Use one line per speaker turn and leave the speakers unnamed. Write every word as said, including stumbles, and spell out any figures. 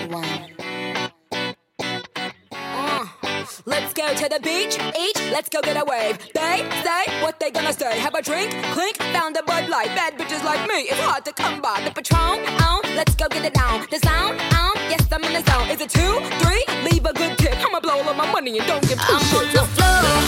one.
Uh, let's go to the beach, each, let's go get a wave. They say what they gonna say. Have a drink, clink, found a Bud Light. Bad bitches like me, it's hard to come by. The Patron, on, let's go get it down. The sound, on, yes, I'm in the zone. Is it two, three? Leave a good tip. I'ma blow all of my money and don't give two
I'm
shits.
on the floor.